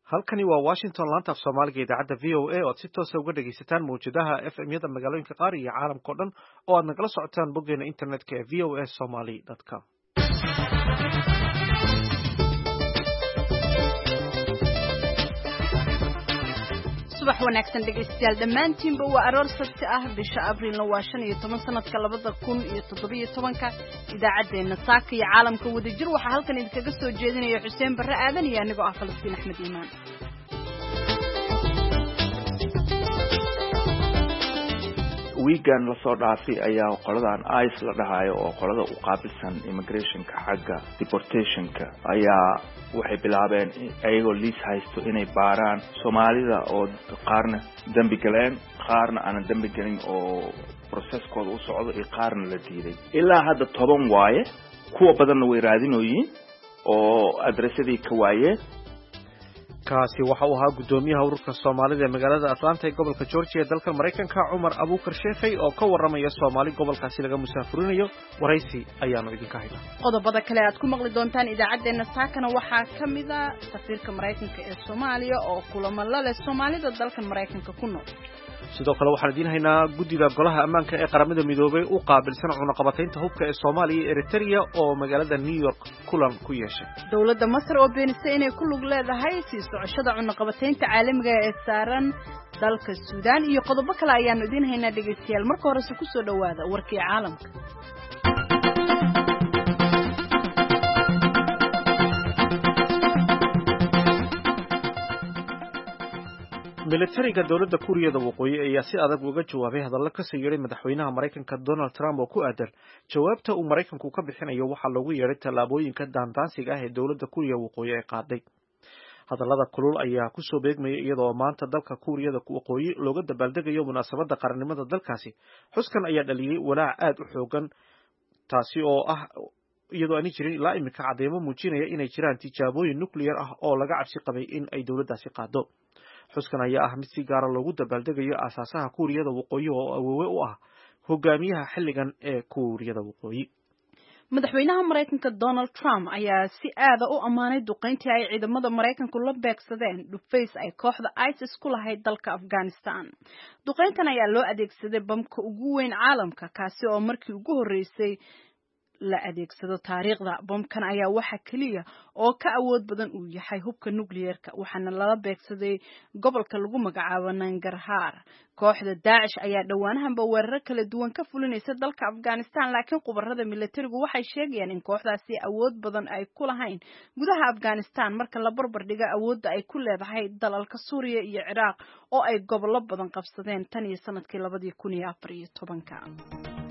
halkani waa Washington laanta af Soomaaliga idaacadda VOA oo si toos ah uga dhageysataan mawjadaha FM-yada magaalooyinka qaar iyo caalamka oo dhan oo aad nagala socotaan boggeena internetka ee voasomali.com. subax wanaagsan dhegeystayaal dhammaantiinba waa aroor sabti ah bisha abriilna waa 15 sanadka 2017 idaacadeena saaka iyo caalamka wadajir waxaa halkan idinkaga soo jeedinaya Xuseen Barre Aadan iyo anigoo ah Falastiin Axmed Iimaan. weekend la soo dhaafay ayaa qoladan ICE la dhahayo oo qolada u qaabilsan immigrationka xagga deportationka ayaa waxay bilaabeen ayagoo liis haysto inay baaraan Soomaalida oo qaarna dambi galeen qaarna aan dambi galin oo processkooda u socdo iyo qaarna la diiday ilaa hadda 10 waaye kuwa badanna way raadinooyiin oo adreesadii ka waayeen. kaasi waxa uu ahaa gudoomiyaha ururka Soomaalida ee magaalada Atlanta ee gobolka Georgia ee dalka Mareykanka Cumar Abuukar Sheekhay oo ka waramaya Soomaali gobolkaasi laga musaafurinayo waraysi ayaanu idinka haynaa. qodobada kale aad ku maqli doontaan idaacadeena saakana waxaa kamid ah safiirka Mareykanka ee Soomaaliya oo kulamo la leh Soomaalida dalka Mareykanka ku nool. sidoo kale waxaan idin haynaa guddiga golaha ammaanka ee qaramada midoobay u qaabilsan cunaqabataynta hubka ee Soomaaliya iyo Eritrea oo magaalada New York kulan ku yeeshay. dawladda Masar oo beenisay inay ku lug leedahay sii socoshada cunaqabataynta caalamiga ee saaran dalka Suudaan iyo qodobo kale ayaan idin haynaa dhageystayaal marka hore ku soo dhawaada warkii caalamka. militariga dawladda Kuuriyada Waqooyi ayaa si adag uga jawaabay hadallo ka soo yeeray madaxweynaha Mareykanka Donald Trump oo ku aadan jawaabta uu Mareykanku ka bixinayo waxa loogu yeeray tallaabooyinka daandaansiga ah ee dawladda Kuuriyada Waqooyi ay qaaday. hadallada kulul ayaa ku soo beegmayay iyadoo maanta dalka Kuuriyada Waqooyi looga dabaaldegayo munaasabadda qarannimada dalkaasi. xuskan ayaa dhaliyay walaac aad u xoogan taasi oo ah iyadoo aan jirin ilaa imika cadeymo muujinaya inay jiraan tijaabooyin nuclear ah oo laga cabsi qabay in ay dawladdaasi qaado. xuskan ayaa ah mid si gaar ah loogu dabaaldegayo aasaasaha Kuuriyada Waqooyi oo awoowe u ah hogaamiyaha xilligan ee Kuuriyada Waqooyi. madaxweynaha Mareykanka Donald Trump ayaa si aad u amaanay duqeyntii ay ciidamada Mareykanku la beegsadeen dhufays ay kooxda ISIS ku lahayd dalka Afghanistan. duqeyntan ayaa loo adeegsaday bamka ugu weyn caalamka kaasi oo markii ugu horeysay la adeegsado taariikhda. bomkan ayaa waxa kaliya oo ka awood badan uu yahay hubka nuclearka waxaana lala beegsaday gobolka lagu magacaabo Nangarhar. kooxda Daesh ayaa dhawaanahanba weerar kala duwan ka fulinaysa dalka Afghanistan laakiin khubarada militarigu waxay sheegayaan in kooxdaasi awood badan ay ku lahayn gudaha Afghanistan marka la barbar dhigo awoodda ay ku leedahay dalalka Suuriya iyo Ciraaq oo ay gobollo badan qabsadeen tan iyo sanadkii 2014.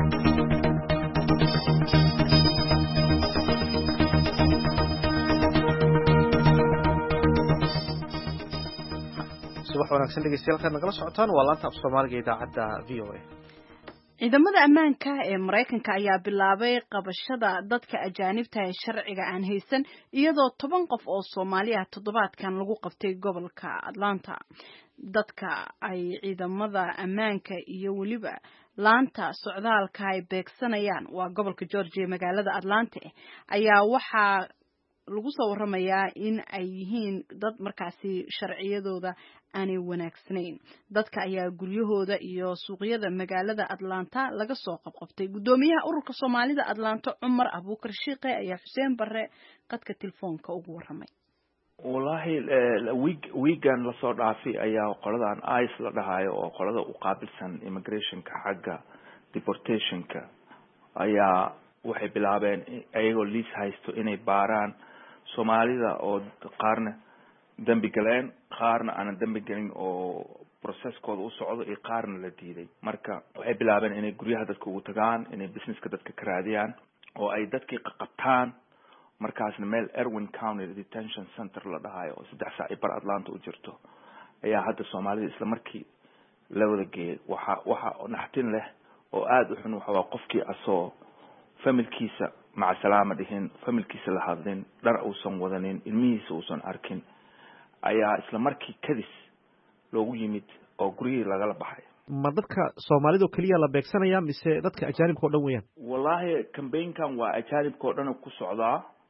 subax wanaagsan dhegeystayaal nagala socotaan waa laanta af Soomaaliga idaacadda VOA. ciidamada ammaanka ee Mareykanka ayaa bilaabay qabashada dadka ajaanibta ee sharciga aan haysan iyadoo 10 qof oo Soomaali ah toddobaadkan lagu qabtay gobolka Atlanta. dadka ay ciidamada ammaanka iyo waliba laanta socdaalka ay beegsanayaan waa gobolka Georgia magaalada Atlanta ayaa waxaa lagu soo waramayaa in ay yihiin dad markaasi sharciyadooda aanay wanaagsanayn. dadka ayaa guryahooda iyo suuqyada magaalada Atlanta laga soo qabqabtay. gudoomiyaha ururka Soomaalida Atlanta Cumar Abuukar Sheekhay ayaa Xuseen Barre qadka telefoonka ugu waramay. wallahi weekend la soo dhaafay ayaa qoladan ICE la dhahayo oo qolada u qaabilsan immigrationka xagga deportationka ayaa waxay bilaabeen ayagoo liis haysto inay baaraan Soomaalida oo qaarna dambi galeen qaarna aan dambi galin oo processkooda u socdo iyo qaarna la diiday. marka waxay bilaabeen inay guryaha dadka ugu tagaan inay businesska dadka ka raadiyaan oo ay dadkii qabtaan markaasna meel Erwin County Detention Center la dhahayo oo 3 saac bar Atlanta u jirto ayaa hadda Soomaalida isla markii la wada geeyay. waxa naxtin leh oo aad u xun waxa qofkii asoo familkiisa maca salaama dhihin familkiisa la hadlin dhar uusan wadanin ilmihiisa uusan arkin ayaa isla markii kadis loogu yimid oo guriyada lagala baxay. ma dadka Soomaalida kaliya la beegsanaya mise dadka ajaanibka oo dhan weeyaan? wallahi campaignkan waa ajaanibka oo dhan ku socdaa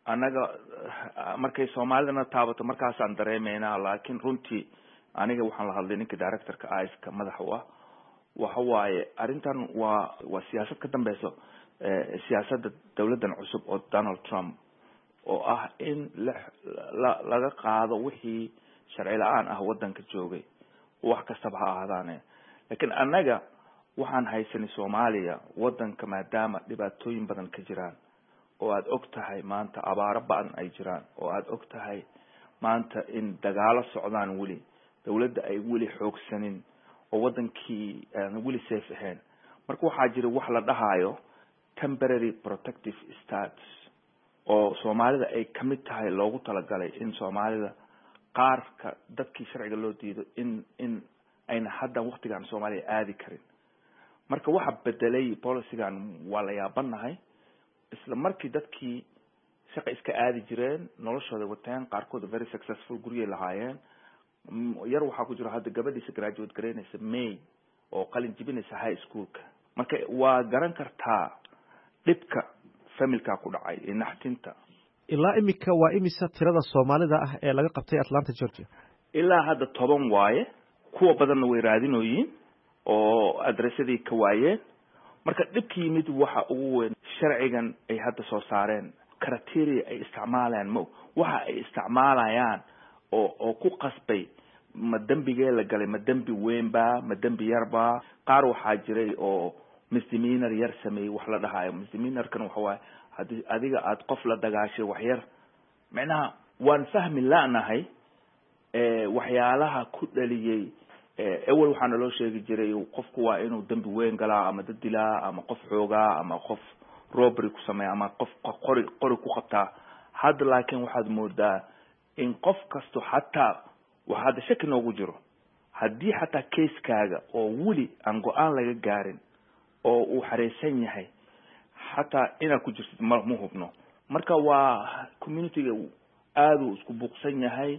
annaga markay soomaalidana taabato markaasaan dareemeynaa, laakiin runtii aniga waxaan la hadlay ninka directorka ICE-ka madaxa u ah, waxa waaye arrintan waa siyaasad ka dambeyso siyaasadda dawladdan cusub oo Donald Trump, oo ah in laga qaado wixii sharci la-aan ah waddanka joogay, wax kastaba ha ahaadaane. laakiin annaga waxaan haysanay Soomaaliya waddanka maadaama dhibaatooyin badan ka jiraan, oo aad og tahay maanta abaaro badan ay jiraan, oo aad og tahay maanta in dagaalo socdaan weli, dawladda ay weli xoogsanin, oo waddankii aan weli safe ahayn. marka waxaa jira wax la dhahayo temporary protective status oo Soomaalida ay kamid tahay loogu talagalay in Soomaalida qaarka dadkii sharciga loo diido in ayna hadda waqtigan Soomaaliya aadi karin. marka waxa bedelay policygan waa la yaabanahay. isla markii dadkii shaqo iska aadi jireen, noloshooda wateen, qaarkood very successful guriyay lahaayeen. yar waxaa ku jira hadda gabadhiisa graduate gareynaysa May oo qalin jibinaysa high schoolka. marka waa garan kartaa dhibka familka ku dhacay ee naxtinta. ilaa imika waa imisa tirada Soomaalida ah ee laga qabtay Atlanta, Georgia? ilaa hadda 10 waaye, kuwa badanna way raadinooyiin oo adressadii ka waayeen. marka dhibka yimid waxa ugu weyn sharcigan ay hadda soo saareen, criteria ay isticmaalayaan, waxa ay isticmaalayaan oo ku qasbay ma dambigee la galay, ma dambi weynba, ma dambi yarba. qaar waxaa jiray oo misdemeanor yar sameeyay, wax la dhahayo misdemeanorkan waxa waaye haddii adiga aad qof la dagaashay wax yar, macnaha waan fahmi laanahay waxyaalaha ku dhaliyay. awal waxaana loo sheegi jiray qofku waa inuu dambi weyn galaa, ama dad dilaa, ama qof xoogaa, ama qof robbery ku sameeya, ama qof qori ku qabtaa. hadda laakiin waxaad moodaa in qof kasto xataa waxa hadda shaki noogu jiro, haddii xataa keiskaaga oo weli aan go-aan laga gaarin oo uu xareysan yahay, xataa inaad ku jirtid ma hubno. marka waa communityga aad uu isku buuqsan yahay.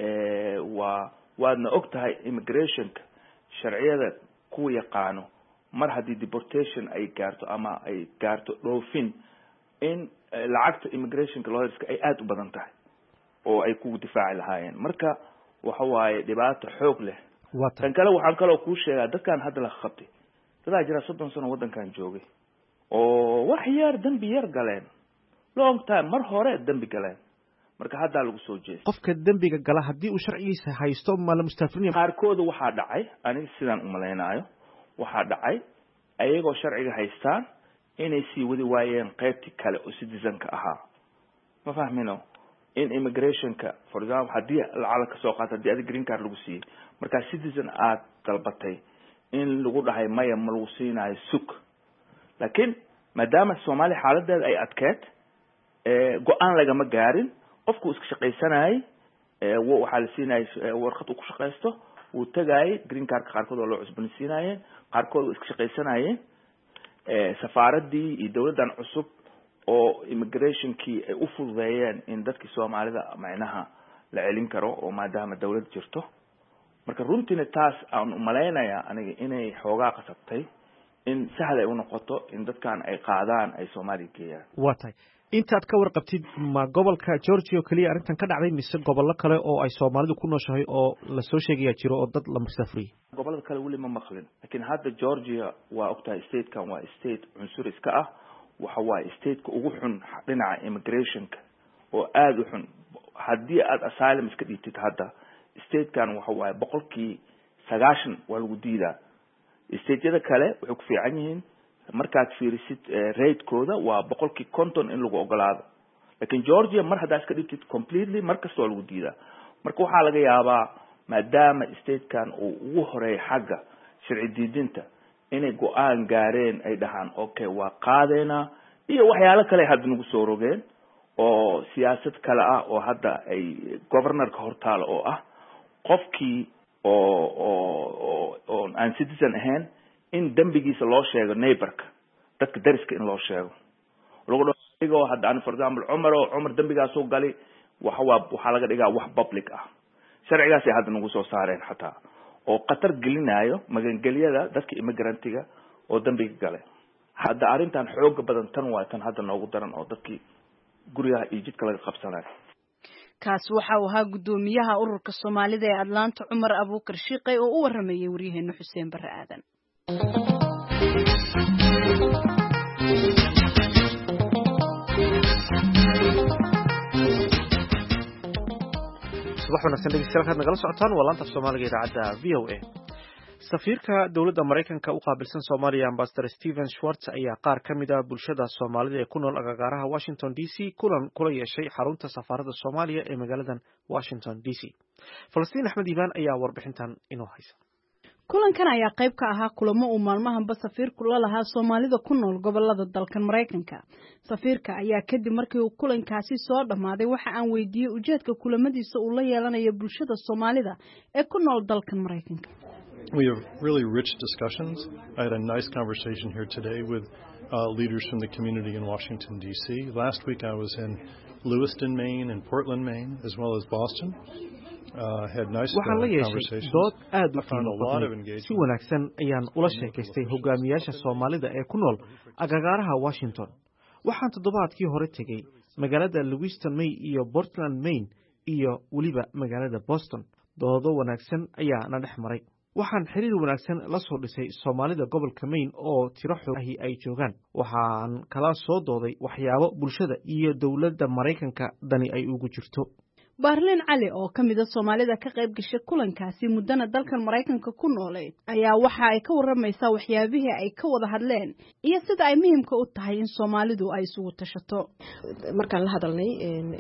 waadna og tahay immigrationka sharciyada kuwa yaqaano, mar haddii deportation ay gaarto ama ay gaarto dhoofin, in lacagta immigrationka lawyerska ay aad u badan tahay oo ay kugu difaaci lahaayeen. marka waxa waaye dhibaato xoog leh. tan kale waxaan kaloo kuu sheegaa, dadkan hadda la qabtay dadaa jira 30 sano waddankan joogay oo wax yar dambi yar galeen, long time mar hore dambi galeen, marka hadda lagu soo jeestay. qofka dambiga gala haddii uu sharcigiisa haysto ma la mustaafiriin? qaarkood waxaa dhacay, aniga sidaan u maleynayo, waxaa dhacay ayagoo sharciga haystaan inay sii wadi waayeen qaybtii kale oo citizenka ahaa. ma fahmino in immigrationka for example haddii lacag ka soo qaato, haddii adiga green card lagu siiyey, marka citizen aad dalbatay, in lagu dhahay maya ma lagu siinayo sug. laakiin maadaama Soomaaliya xaaladeeda ay adkeed, go-aan lagama gaarin, qofku iska shaqaysanayay, waxaa la siinayay warqad uu ku shaqaysto, uu tagayay green cardka. qaarkood oo loo cusboonaysiinayeen, qaarkood oo iska shaqaysanayeen. safaaradii iyo dawladdan cusub oo immigrationkii ay u fududeeyeen in dadkii Soomaalida macnaha la celin karo, oo maadaama dawlad jirto. marka runtiina taas aan u maleynayaa aniga inay xoogaa qasabtay in sahal ay u noqoto in dadkan ay qaadaan ay Soomaaliya geeyaan. waa tahay intaad ka warqabtid ma gobolka Georgia oo kaliya arrintan ka dhacday, mise gobollo kale oo ay Soomaalidu ku nooshahay oo la soo sheegaya jiro oo dad la mustaafiriyay? gobollada kale weli ma maqlin, laakiin hadda Georgia waa ogtahay statekan waa state cunsuri iska ah. waxa waaye stateka ugu xun dhinaca immigrationka, oo aad u xun. haddii aad asylum iska dhiibtid hadda, statekan waxa waaye 90% waa lagu diidaa. stateyada kale waxay ku fiican yihiin, markaad fiirisid ratekooda waa 50% in lagu ogolaado. laakiin Georgia mar haddaad iska dhibtid completely, markasta waa lagu diidaa. marka waxaa laga yaabaa maadaama statekan uu ugu horeeyo xagga sharci diidinta, inay go-aan gaareen, ay dhahaan okay waa qaadeena, iyo waxyaalo kale hadda nagu soo rogeen oo siyaasad kale ah oo hadda ay governorka hortaalo, oo ah qofkii oo aan citizen ahayn in dambigiisa loo sheego neighborka, dadka dariska in loo sheego. lagu dhaho hadda aan for example Cumar dambigaasoo gali, waxaa laga dhigaa wax public ah. sharcigaasay hadda nagu soo saareen xataa, oo qatar gelinayo magangelyada dadka immigrantiga oo dambiga galay. hadda arrintan xooga badan tan waa tan hadda noogu daran, oo dadkii guryaha iyo jidka laga qabsanayo. kaas waxa uu ahaa gudoomiyaha ururka Soomaalida ee Atlanta Cumar Abuukar Shiiqay oo u waramayay waryaheena Xuseen Barre Aadan. subax wanaagsan dhegeystayaal nagala socotaan waa laanta Soomaaliga idaacadda VOA. safiirka dawladda Mareykanka u qaabilsan Soomaaliya Ambassador Stephen Schwartz ayaa qaar ka mid ah bulshada Soomaalida ee ku nool agagaaraha Washington DC kulan kula yeeshay xarunta safaaradda Soomaaliya ee magaalada Washington DC. Falastiin Axmed Iibaan ayaa warbixintan inoo haysa. kulankan ayaa qayb ka ahaa kulamo uu maalmahanba safiirku la lahaa Soomaalida ku nool gobolada dalkan Mareykanka. safiirka ayaa kadib markii uu kulankaasi soo dhamaaday waxa aan weydiiyay ujeedka kulamadiisa uu la yeelanayo bulshada Soomaalida ee ku nool dalkan Mareykanka. We have really rich discussions. I had a nice conversation here today with leaders from the community in Washington, D.C. Last week I was in Lewiston, Maine and Portland, Maine, as well as Boston. Had nice conversations. dood aad u qiimo si wanaagsan ayaan ula sheekaystay hogaamiyaasha Soomaalida ee ku nool agagaaraha Washington. waxaan toddobaadkii hore tegay magaalada Lewiston, Maine iyo Portland, Maine iyo waliba magaalada Boston. doodo wanaagsan ayaa na dhex maray. waxaan xiriir wanaagsan la soo dhisay Soomaalida gobolka Maine oo tiro xoogahi ay joogaan. waxaan kala soo dooday waxyaabo bulshada iyo dawladda Mareykanka dani ay ugu jirto. Barlin Ali oo kamid ah Soomaalida ka qayb gashay kulankaasi muddana dalkan Mareykanka ku nooleed ayaa waxa ay ka waramaysaa waxyaabihii ay ka wada hadleen iyo sida ay muhiimka u tahay in Soomaalidu ay isugu tashato. markaan la hadalnay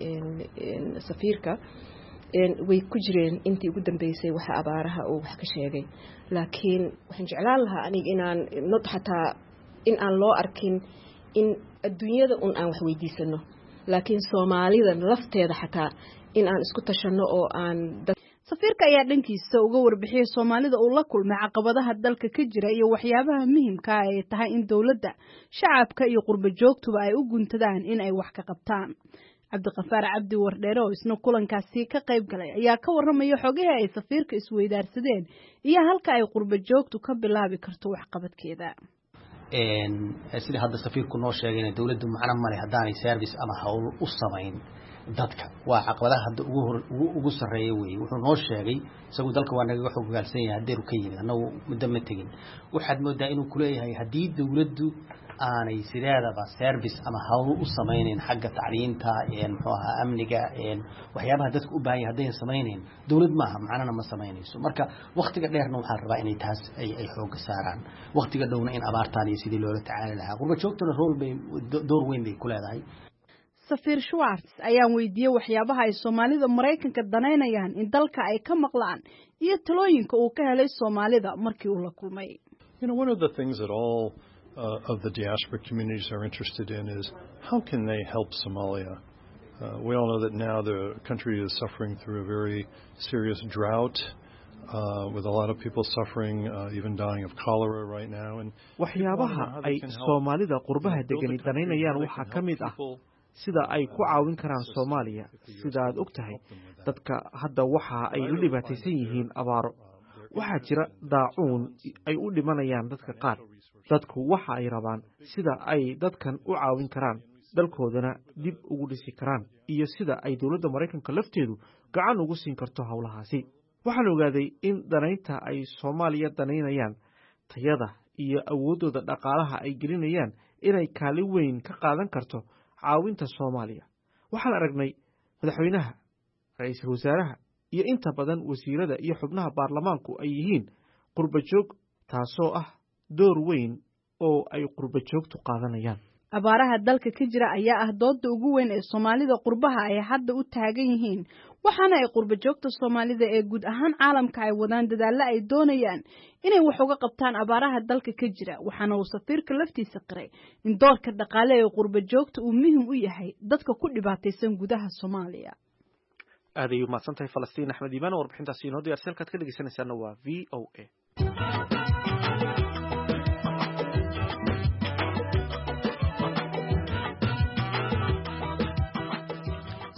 safiirka way ku jireen intii ugu dambeysay waxa abaaraha oo wax ka sheegay, laakiin waxaan jeclaan lahaa aniga inaan not xataa in aan loo arkin in adduunyada aan wax weydiisano, laakiin Soomaalida lafteeda xataa in aan isku tashano oo aan safiirka ayaa dhankiisa uga warbixiyay Soomaalida uu la kulmay caqabadaha dalka ka jira iyo waxyaabaha muhiimka ah ee tahay in dawladda, shacabka iyo qurba joogtuba ay u guntadaan in ay wax ka qabtaan. Cabdiqafaar Cabdi Wardheere oo isna kulankaasi ka qayb galay ayaa ka waramaya xogaha ay safiirka isweydaarsadeen iyo halka ay qurba joogtu ka bilaabi karto wax qabadkeeda. sida hadda safiirku noo sheegay dawladdu macna male hadaanay service ama hawl u samayn dadka waa caqabadaha hadda ugu sareeyay weey. wuxuu noo sheegay isagu dalka waa naga wuxuu gaalsan yahay hadeer ka yimid annagu muddo ma tagin. waxaad moodaa inuu ku leeyahay hadii dawladdu aanay sideedaba service ama hawl u sameeyeen xagga tacliinta muxuu ahaa amniga waxyaabaha dadku u baahan yahay hadday sameeyeen dawlad maaha macnana ma sameeynayso. marka waqtiga dheerna waxaan rabaa inay taas ay xoog saaraan, waqtiga dhowna in abaartaan iyo sidii loola tacaali lahaa. qurba joogtuna door weyn bay ku leedahay. Safiir Schwartz ayaan weydiiyay waxyaabaha ay Soomaalida Mareykanka danaynayaan in dalka ay ka maqlaan iyo talooyinka uu ka helay Soomaalida markii uu la kulmay. One of the things that all of the diaspora communities are interested in is how can they help Somalia? We all know that now the country is suffering through a very serious drought. With a lot of people suffering, even dying of cholera right now. And waxyaabaha ay Soomaalida qurbaha degan danaynayaan waxa kamid ah sida ay ku caawin karaan Soomaaliya. sida aad ogtahay dadka hadda waxa ay la dhibaataysan yihiin abaaro. waxaa jira daacuun ay u dhimanayaan dadka qaar. dadku waxa ay rabaan sida ay dadkan u caawin karaan, dalkoodana dib ugu dhisi karaan iyo sida ay dawladda Mareykanka lafteedu gacan ugu siin karto hawlahaasi. waxaan ogaaday in danaynta ay Soomaaliya danaynayaan tayada iyo awoodooda dhaqaalaha ay gelinayaan inay kaalin weyn ka qaadan karto caawinta Soomaaliya. waxaan aragnay madaxweynaha, ra'iisul wasaaraha iyo inta badan wasiirada iyo xubnaha baarlamaanku ay yihiin qurba joog, taasoo ah door weyn oo ay qurba joogtu qaadanayaan. abaaraha dalka ka jira ayaa ah doodda ugu weyn ee Soomaalida qurbaha ay hadda u taagan yihiin, waxaana ay qurba joogta Soomaalida ee guud ahaan caalamka ay wadaan dadaalo ay doonayaan inay wax uga qabtaan abaaraha dalka ka jira. waxaana uu safiirka laftiisa qiray in doorka dhaqaale ee qurba joogta uu muhiim u yahay dadka ku dhibaataysan gudaha Soomaaliya. aad ayuu mahadsantahay Falastiin Axmed Iibaan oo warbixintaasi inoo diyaarsan ka dhageysanaysaana waa VOA.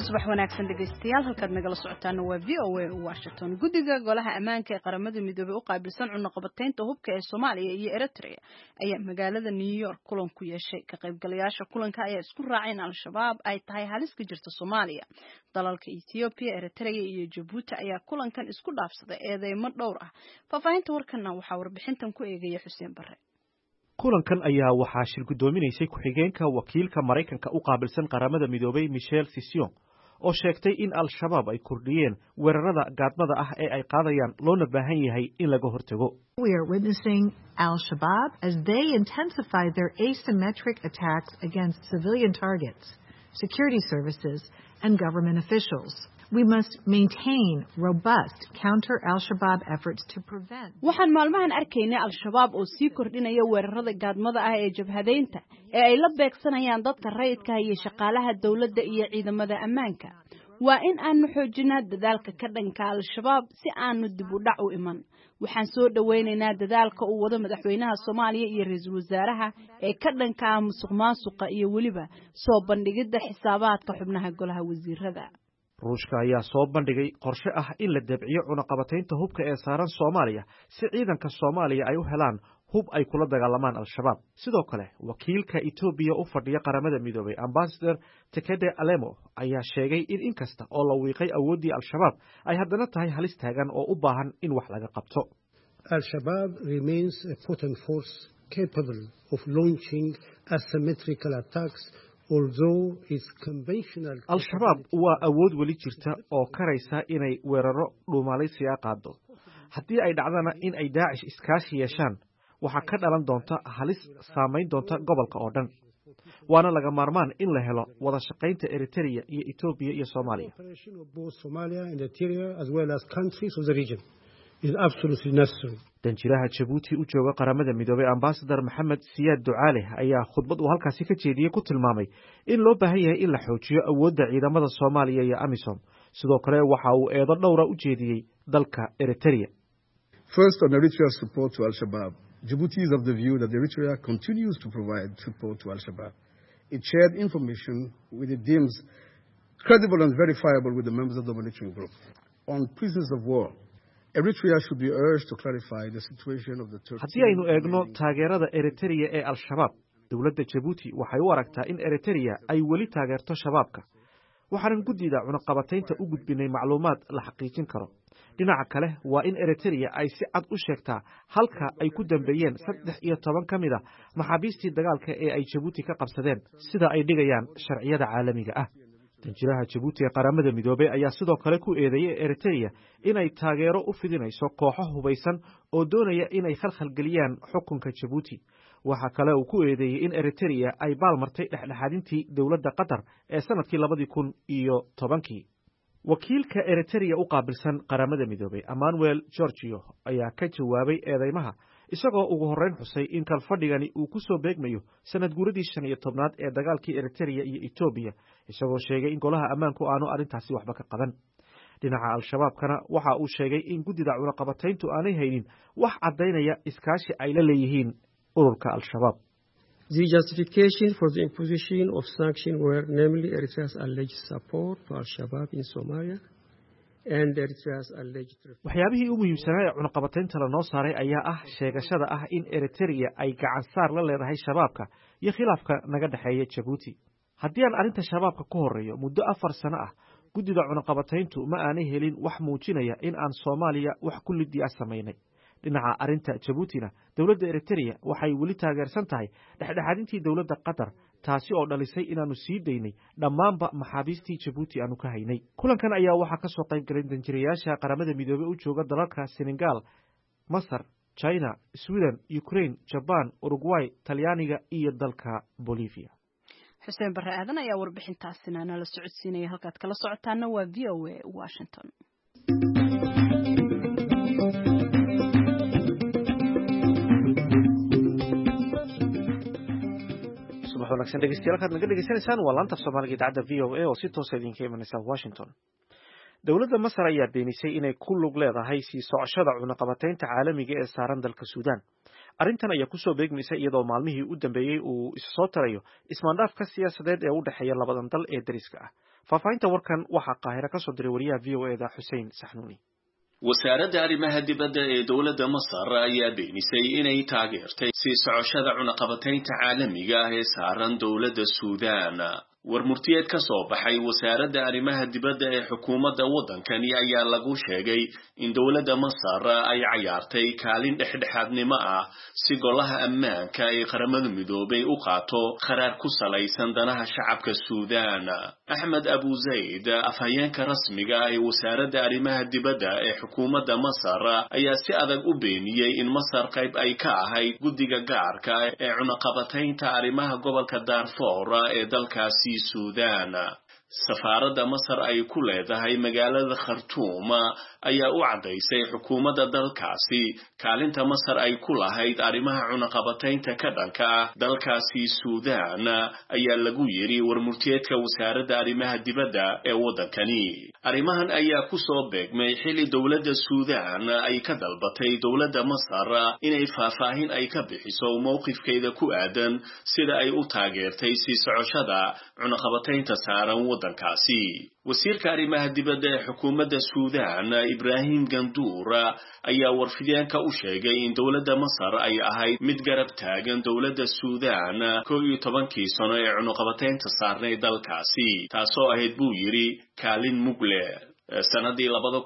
subax wanaagsan dhegeystayaal halkaad nagala socotaana waa VOA Washington. Guddiga golaha ammaanka ee qaramada midoobay u qaabilsan cunaqabataynta hubka ee Soomaaliya iyo Eritrea ayaa magaalada New York kulan ku yeeshay. Ka qaybgalayaasha kulanka ayaa isku raacay in Al-Shabaab ay tahay halis ka jirta Soomaaliya. Dalalka Ethiopia, Eritrea iyo Djibouti ayaa kulankan isku dhaafsaday eedeymo dhowr ah. Faafahinta warkana waxaa warbixintan ku eegaya Xuseen Barre. kulankan ayaa waxaa shir gudoominaysay ku-xigeenka wakiilka Mareykanka u qaabilsan qaramada midoobay Michelle Sisson oo sheegtay in Al-Shabaab ay kordhiyeen weerarada gaadmada ah ee ay qaadayaan loona baahan yahay in laga hortago. We are witnessing Al-Shabaab as they intensify their asymmetric attacks against civilian targets, security services, and government officials. We must maintain robust counter-Al-Shabaab efforts to prevent. Waxaan maalmahan arkaynay Al-Shabaab oo sii kordhinaya weerarada gaadmada ah ee jabhadeynta ee ay la beegsanayaan dadka rayidka iyo shaqaalaha dawladda iyo ciidamada ammaanka. Waa in aanu xoojinaa dadaalka ka dhanka Al-Shabaab si aanu dib u dhac u iman. Waxaan soo dhaweynaynaa dadaalka uu wado madaxweynaha Soomaaliya iyo ra'iisul wasaaraha ee ka dhanka musuqmaasuqa iyo waliba soo bandhigida xisaabaadka xubnaha golaha wasiirada. ruushka ayaa soo bandhigay qorshe ah in la dabciyo cunaqabataynta hubka ee saaran Soomaaliya si ciidanka Soomaaliya ay u helaan hub ay kula dagaalamaan Al-Shabaab. Sidoo kale wakiilka Ethiopia u fadhiya qaramada midoobay Ambassador Tekede Alemo ayaa sheegay in inkasta oo la wiiqay awoodii Al-Shabaab ay haddana tahay halis taagan oo u baahan in wax laga qabto. Al-Shabaab remains a potent force capable of launching asymmetrical attacks. Al-Shabaab waa awood weli jirta oo karaysa inay weeraro dhuumalaysiga qaado. Haddii ay dhacdana in ay Daacish iskaashi yeeshaan, waxaa ka dhalan doonta halis saameyn doonta gobolka oo dhan. Waana laga maarmaan in la helo wada shaqaynta Eritrea iyo Ethiopia iyo Soomaaliya. danjiraha Djibouti u jooga qaramada midoobay Ambassador Maxamed Siyaad Ducaale ayaa khudbad uu halkaasi ka jeediyay ku tilmaamay in loo baahan yahay in la xoojiyo awoodda ciidamada Soomaaliya iyo AMISOM. Sidoo kale waxa uu eedo dhowr u jeediyay dalka Eritrea. First, on Eritrea's support to Al-Shabaab, Djibouti is of the view that Eritrea continues to provide support to Al-Shabaab. It shared information with it deems credible and verifiable with the members of the military group. On prisoners of war, Eritrea should be urged to clarify the situation of the Turks. Haddii aynu eegno taageerada Eritrea ee Al-Shabaab, dawladda Djibouti waxay u aragtaa in Eritrea ay weli taageerto shabaabka. Waxaan guddida cunaqabataynta u gudbinay macluumaad la xaqiijin karo. Dhinaca kale waa in Eritrea ay si cad u sheegtaa halka ay ku dambeeyeen 13 ka mid ah maxaabiistii dagaalka ee ay Djibouti ka qabsadeen sida ay dhigayaan sharciyada caalamiga ah. danjiraha Djibouti ee qaramada midoobay ayaa sidoo kale ku eedeeyay Eritrea inay taageero u fidinayso kooxo hubeysan oo doonaya inay khalkhal geliyaan xukunka Djibouti. Waxa kale uu ku eedeeyay in Eritrea ay baalmartay dhexdhexaadintii dawladda Qatar ee sanadkii 2010. wakiilka Eritrea u qaabilsan qaramada midoobay Emmanuel Giorgio ayaa ka jawaabay eedeymaha isagoo ugu horreyn xusay in kalfadhigani uu ku soo beegmayo sanad guuradii 15aad ee dagaalkii Eritrea iyo Ethiopia, isagoo sheegay in golaha ammaanku aanu arrintaasi waxba ka qaban. dhinaca Al-Shabaabkana waxa uu sheegay in guddida cunaqabatayntu aanay haynin wax cadaynaya iskaashi ay la leeyihiin ururka Al-Shabaab. The justification for the imposition of sanctions were namely Eritrea's alleged support to Al-Shabaab in Somalia and Eritrea's alleged... waxyaabihii ugu muhiimsanaa ee cunaqabataynta la noo saaray ayaa ah sheegashada ah in Eritrea ay gacan saar la leedahay shabaabka iyo khilaafka naga dhaxeeya Djibouti. Haddii aan arrinta shabaabka ku horeeyo muddo 4 sano ah, guddida cunaqabatayntu ma aanay helin wax muujinaya in aan Soomaaliya wax ku lidii sameynay. dhinaca arrinta Djiboutina, dawladda Eritrea waxay weli taageersan tahay dhexdhexaadintii dawladda Qatar, taasi oo dhalisay inaanu sii daynay dhammaanba maxaabiistii Djibouti aanu ka haynay. kulankan ayaa waxaa ka soo qayb galay danjirayaasha qaramada midoobay u jooga dalalka Senegal, Masar, China, Sweden, Ukraine, Japan, Uruguay, Talyaaniga iyo dalka Bolivia. Xuseen Barre Aadan ayaa warbixintaasina nala socodsiinaya. Halkaad kala socotaana waa VOA Washington. wanaagsan dhegeystayaal halkaad naga dhegeysanaysaan waa laanta Soomaaliga idaacadda VOA oo si toos ah idinka imanaysa Washington. Dawladda Masar ayaa beenisay inay ku lug leedahay sii socoshada cunaqabataynta caalamiga ee saaran dalka Suudaan. arrintan ayaa kusoo beegmaysa iyadoo maalmihii u dambeeyey uu soo tarayo ismaandhaafka siyaasadeed ee u dhexeeya labadan dal ee dariska ah. faahfaahinta warkan waxaa Qaahiro ka soo diray wariyaha VOA-da Xuseen Saxnuuni. wasaaradda arrimaha dibadda ee dowladda Masar ayaa beenisay inay taageertay sii socoshada cunaqabataynta caalamiga ah ee saaran dowladda Suudaan. warmurtiyeed ka soo baxay wasaaradda arrimaha dibadda ee xukuumadda waddankani ayaa lagu sheegay in dowladda Masar ay cayaartay kaalin dhexdhexaadnimo ah si golaha ammaanka ee qaramada midoobay u qaato qaraar ku salaysan danaha shacabka Suudaan. Axmed Abu Zayd, afhayeenka rasmiga ah ee wasaaradda arrimaha dibadda ee xukuumadda Masar, ayaa si adag u beeniyey in Masar qayb ay ka ahayd guddiga gaarka ee cunaqabataynta arrimaha gobolka Darfur ee dalkaasi Suudaan. safaaradda Masar ay ku leedahay magaalada Khartoum ayaa u cadaysay xukuumadda dalkaasi kaalinta Masar ay ku lahayd arrimaha cunaqabataynta ka dhanka ah dalkaasi Suudaan, ayaa lagu yiri warmurtiyeedka wasaaradda arrimaha dibadda ee waddankani. arrimahan ayaa ku soo beegmay xilli dowladda Suudaan ay ka dalbatay dowladda Masar inay faahfaahin ay ka bixiso mowqifkeeda ku aadan sida ay u taageertay sii socoshada cunaqabataynta saaran waddankaasi. wasiirka arrimaha dibadda ee xukuumadda Suudaan Ibrahim Gandour ayaa warfideenka u sheegay in dowladda Masar ay ahayd mid garab taagan dowladda Suudaan 11 sano ee cunaqabataynta saarnay dalkaasi, taasoo ahayd buu yiri kaalin mugle. sanadii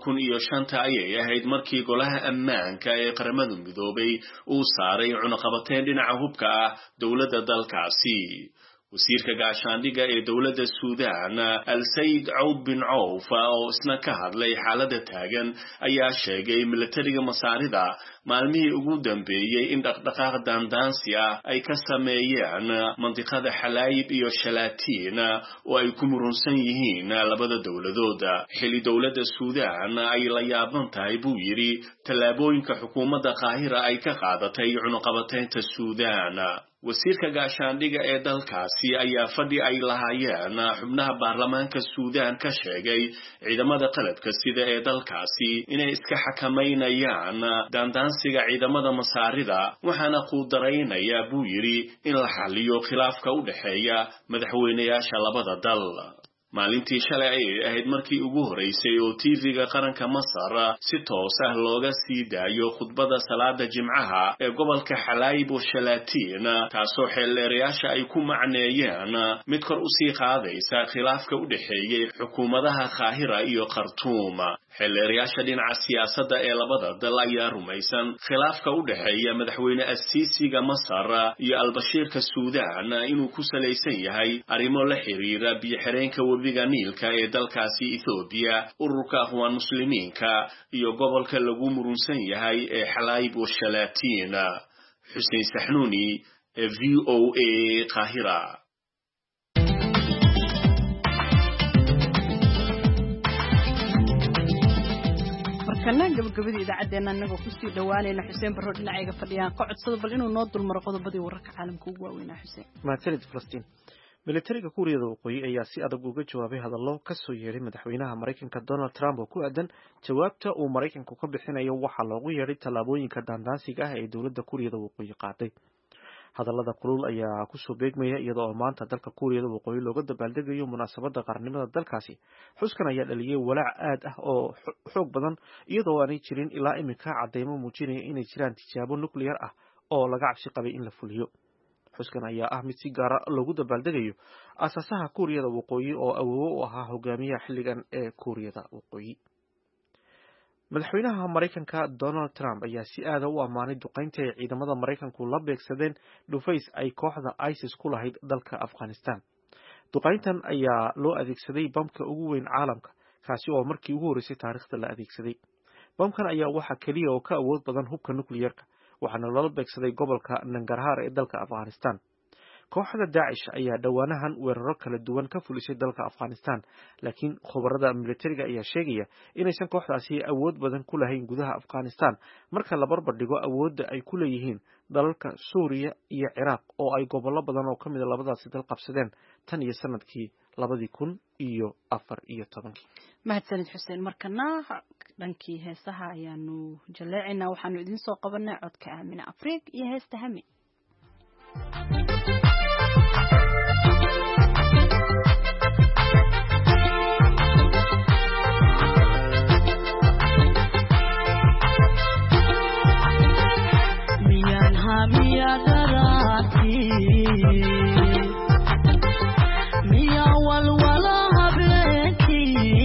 2005 ayay ahayd markii golaha ammaanka ee qaramada midoobay uu saaray cunaqabatayn dhinaca hubka ah dowladda dalkaasi. wasiirka gaashaandhigga ee dowladda Suudaan Al-Sayid Awd bin Awf oo isna ka hadlay xaaladda taagan ayaa sheegay militariga Masaarida maalmihii ugu dambeeyey in dhaqdhaqaaq daandaansi ah ay ka sameeyeen mandiqada Xalaayib iyo Shalaatiin oo ay ku murunsan yihiin labada dowladood. xilli dowladda Suudaan ay la yaaban tahay buu yiri tallaabooyinka xukuumadda Qaahira ay ka qaadatay cunaqabataynta Suudaan. wasiirka gaashaandhigga ee dalkaasi ayaa fadhi ay lahaayeen xubnaha baarlamaanka Suudaan ka sheegay ciidamada qalabka sida ee dalkaasi inay iska xakameynayaan daandaansiga ciidamada Masaarida, waxaana quudaraynaya buu yiri in la xalliyo khilaafka u dhexeeya madaxweynayaasha labada dal. maalintii shalay ayay ahayd markii ugu horeysay oo TV-ga qaranka Masar si toos ah looga sii daayo khudbada salaada Jimcaha ee gobolka Xalaayib oo Shalaatiin, taasoo xeelleerayaasha ay ku macneeyeen mid kor u sii qaadaysa khilaafka u dhexeeyay xukuumadaha Qaahira iyo Khartoum. xeelleerayaasha dhinaca siyaasadda ee labada dal ayaa rumaysan khilaafka u dhexeeya madaxweyne As-Siisiga Masar iyo Al-Bashiirka Suudaan inuu ku salaysan yahay arrimo la xiriira biyo-xireenka webiga Niilka ee dalkaasi Ethiopia, ururka Aqwaan Muslimiinka iyo gobolka lagu murunsan yahay ee Xalaayib oo Shalaatiin. Xuseen Saxnuuni, VOA, Qaahira. kana gabagabadii idaacadeena anagoo ku sii dhawaanayna Xuseen Barro dhinacayga fadhiyaan ka codsada bal inuu noo dulmaro qodobadii wararka caalamka ugu waaweynaa. Xuseen, mahadsanid Falastiin. militariga Kuuriyada Waqooyi ayaa si adag uga jawaabay hadallo ka soo yeeray madaxweynaha Mareykanka Donald Trump oo ku aadan jawaabta uu Mareykanku ka bixinayo waxa loogu yeeray tallaabooyinka daandaansiga ah ee dowladda Kuuriyada Waqooyi qaaday. hadallada kulul ayaa ku soo beegmaya iyadoo maanta dalka Kuuriyada Waqooyi looga dabaaldegayo munaasabadda qarnimada dalkaasi. xuskan ayaa dhaliyay walaac aad ah oo xoog badan iyadoo aanay jirin ilaa imika cadeymo muujinaya inay jiraan tijaabo nuclear ah oo laga cabsi qabay in la fuliyo. xuskan ayaa ah mid si gaara loogu dabaaldegayo aasaasaha Kuuriyada Waqooyi oo awoowo u ahaa hogaamiyaha xilligan ee Kuuriyada Waqooyi. madaxweynaha Mareykanka Donald Trump ayaa si aad u amaanay duqeynta ay ciidamada Mareykanku la beegsadeen dhufays ay kooxda ISIS ku lahayd dalka Afghanistan. duqeyntan ayaa loo adeegsaday bamka ugu weyn caalamka, kaasi oo markii ugu horeysay taariikhda la adeegsaday. bamkan ayaa waxa kaliya oo ka awood badan hubka nuclearka, waxaana loola beegsaday gobolka Nangarhar ee dalka Afghanistan. kooxda Daesh ayaa dhawaanahan weeraro kala duwan ka fulisay dalka Afghanistan, laakiin khubarada militariga ayaa sheegaya inaysan kooxdaasi awood badan ku lahayn gudaha Afghanistan marka la barbar dhigo awoodda ay ku leeyihiin dalalka Suuriya iyo Ciraaq oo ay gobollo badan oo kamid ah labadaasi dal qabsadeen tan iyo sanadkii 2014. mahadsanid Xuseen. markana dhankii heesaha ayaanu jaleecinaa waxaanu idin soo qabanay codka Aamina Afriik iyo heesta Hami. Miyan hamiya darati miya walwala habeki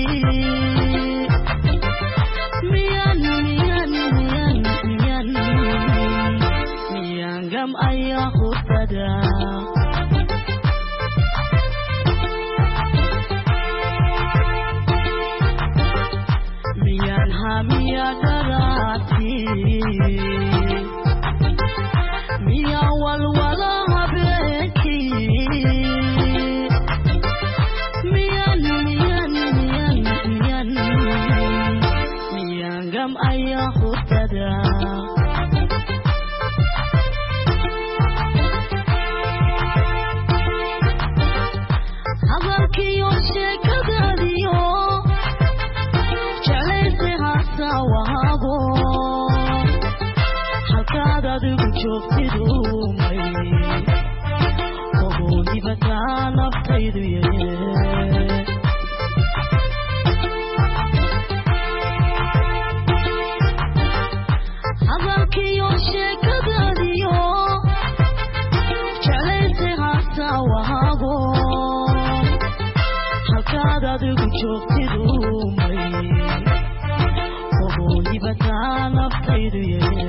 gam ayah hutada miyan hamiya darati miya walwala habeki miyan gam ayah hutada habarkiyo sheekadaadiyo jeclayse hasa wahabo halkaad adigu joogtidumay ogoonibataa naftaydu yee habarkiyo sheekadaadiyo jeclayse hasa wahabo halkaad adigu joogtidumay ogoonibataa naftaydu yee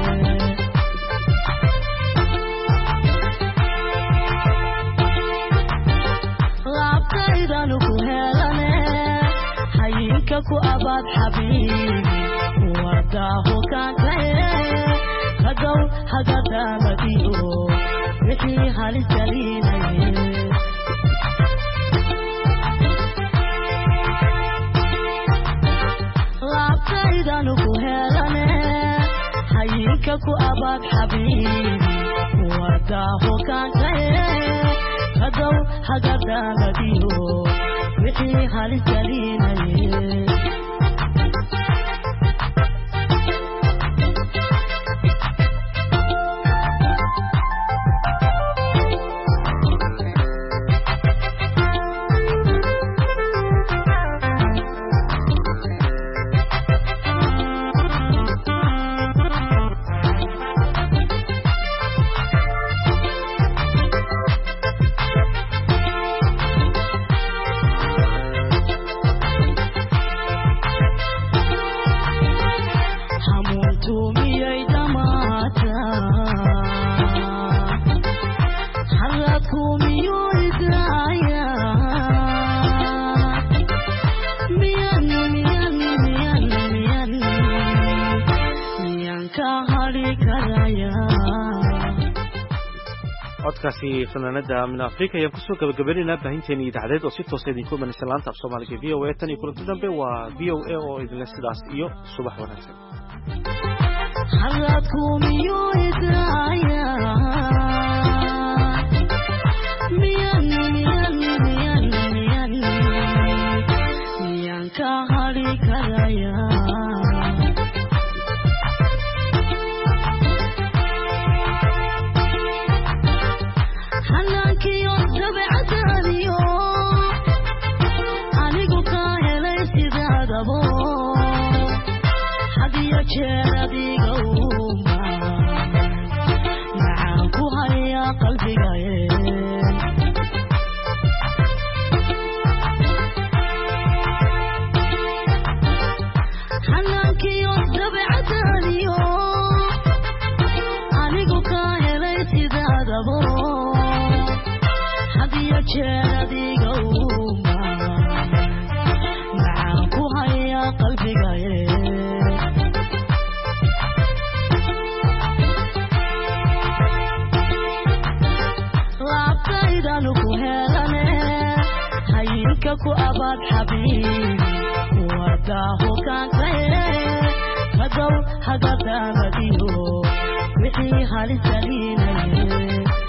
laabtaydanu ku helane hayinka ku abaad xabiibi wadaaho kaankaye kadow hagadamadiyo wixii halisaliinaye laabtaydanu ku helane hayinka ku abaad xabiibi wadaaho kaankaye kadow hagadamadiyo wixii halisaliinaye codkaasi fanaanada Aamina Afriik ayaan kusoo gabagabeynaa baahinteena idaacadeed oo si toos ah idinku imanaysa laanta af Soomaaliga VOA tan iyo kulanti dambe waa VOA oo idin sidaas iyo subax wanaagsan halakumiyo idaya miyan ka hali karaya hanankiyo dabecadaadiyo anigu ka helay sidaadabo hadiyo jeer adiga uma macaan ku haya qalbigaye hanankiyo dabecadaadiyo anigu ka helay sidaadabo jeer adiga uma macaan ku haya qalbigaye laabtaydanu ku helane hayinka ku abaad xabiibi wadaaho kaankaye kadow hagadamadiyo wixii halisaliinaye